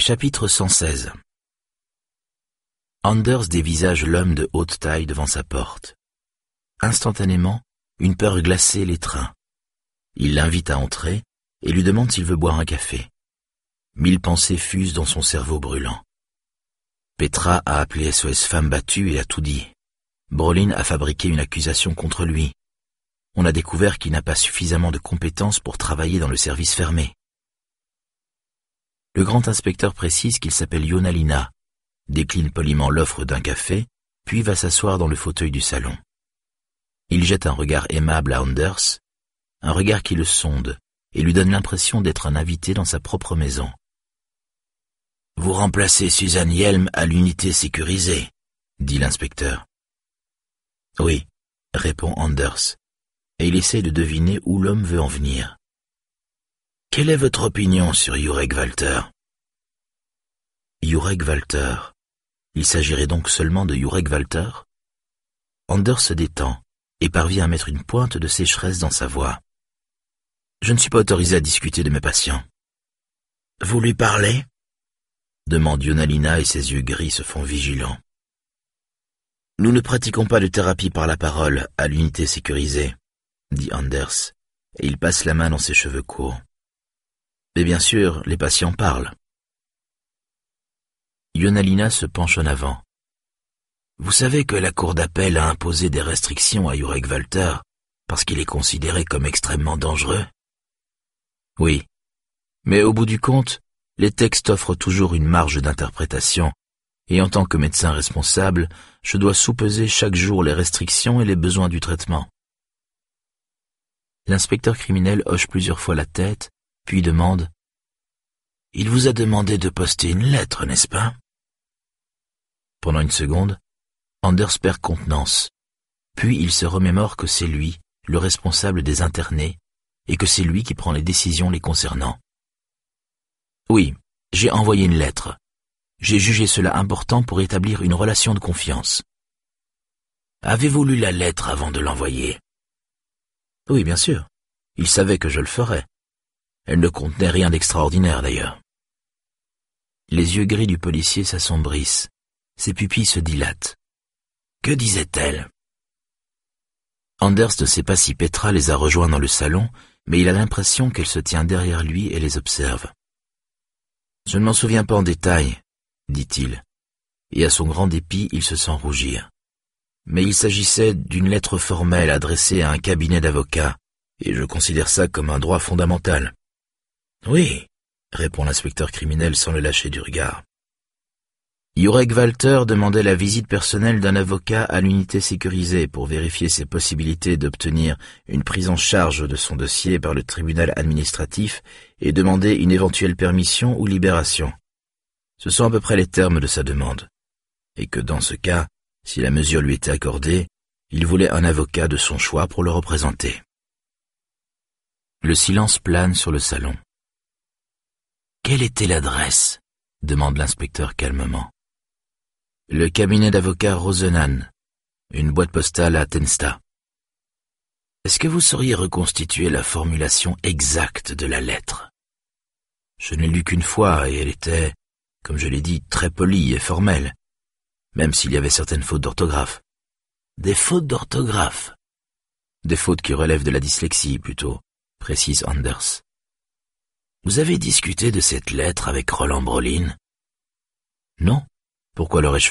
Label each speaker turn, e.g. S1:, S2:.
S1: Chapitre 116. Anders dévisage l'homme de haute taille devant sa porte. Instantanément, une peur glacée l'étreint. Il l'invite à entrer et lui demande s'il veut boire un café. 1000 pensées fusent dans son cerveau brûlant. Petra a appelé SOS Femme battue et a tout dit. Brolin a fabriqué une accusation contre lui. On a découvert qu'il n'a pas suffisamment de compétences pour travailler dans le service fermé. Le grand inspecteur précise qu'il s'appelle Yonalina, décline poliment l'offre d'un café, puis va s'asseoir dans le fauteuil du salon. Il jette un regard aimable à Anders, un regard qui le sonde et lui donne l'impression d'être un invité dans sa propre maison. « Vous remplacez Suzanne Yelm à l'unité sécurisée, » dit l'inspecteur. « Oui, » répond Anders, et il essaie de deviner où l'homme veut en venir. « Quelle est votre opinion sur Jurek Walter ?» Jurek Walter. Il s'agirait donc seulement de Jurek Walter? Anders se détend et parvient à mettre une pointe de sécheresse dans sa voix. « Je ne suis pas autorisé à discuter de mes patients. »« Vous lui parlez ?» demande Yonalina et ses yeux gris se font vigilants. « Nous ne pratiquons pas de thérapie par la parole à l'unité sécurisée, » dit Anders, et il passe la main dans ses cheveux courts. « Mais bien sûr, les patients parlent. » Yonalina se penche en avant. « Vous savez que la cour d'appel a imposé des restrictions à Jurek Walter parce qu'il est considéré comme extrêmement dangereux ?» « Oui, mais au bout du compte, les textes offrent toujours une marge d'interprétation, et en tant que médecin responsable, je dois sous-peser chaque jour les restrictions et les besoins du traitement. » L'inspecteur criminel hoche plusieurs fois la tête, puis demande « Il vous a demandé de poster une lettre, n'est-ce pas ?» Pendant une seconde, Anders perd contenance, puis il se remémore que c'est lui, le responsable des internés, et que c'est lui qui prend les décisions les concernant. « Oui, j'ai envoyé une lettre. J'ai jugé cela important pour établir une relation de confiance. »« Avez-vous lu la lettre avant de l'envoyer ?»« Oui, bien sûr. Il savait que je le ferais. Elle ne contenait rien d'extraordinaire d'ailleurs. » Les yeux gris du policier s'assombrissent. Ses pupilles se dilatent. Que disait-elle? Anders ne sait pas si Petra les a rejoints dans le salon, mais il a l'impression qu'elle se tient derrière lui et les observe. « Je ne m'en souviens pas en détail, » dit-il, et à son grand dépit, il se sent rougir. Mais il s'agissait d'une lettre formelle adressée à un cabinet d'avocats, et je considère ça comme un droit fondamental. « Oui, » répond l'inspecteur criminel sans le lâcher du regard. Jurek Walter demandait la visite personnelle d'un avocat à l'unité sécurisée pour vérifier ses possibilités d'obtenir une prise en charge de son dossier par le tribunal administratif et demander une éventuelle permission ou libération. Ce sont à peu près les termes de sa demande. Et que dans ce cas, si la mesure lui était accordée, il voulait un avocat de son choix pour le représenter. Le silence plane sur le salon. « Quelle était l'adresse ?» demande l'inspecteur calmement. « Le cabinet d'avocat Rosenan, une boîte postale à Tensta. » « Est-ce que vous sauriez reconstituer la formulation exacte de la lettre? Je ne l'ai lue qu'une fois et elle était, comme je l'ai dit, très polie et formelle, même s'il y avait certaines fautes d'orthographe. » « Des fautes d'orthographe ?»« Des fautes qui relèvent de la dyslexie, plutôt, » précise Anders. « Vous avez discuté de cette lettre avec Roland Brolin? »« Non. Pourquoi l'aurais-je fait ?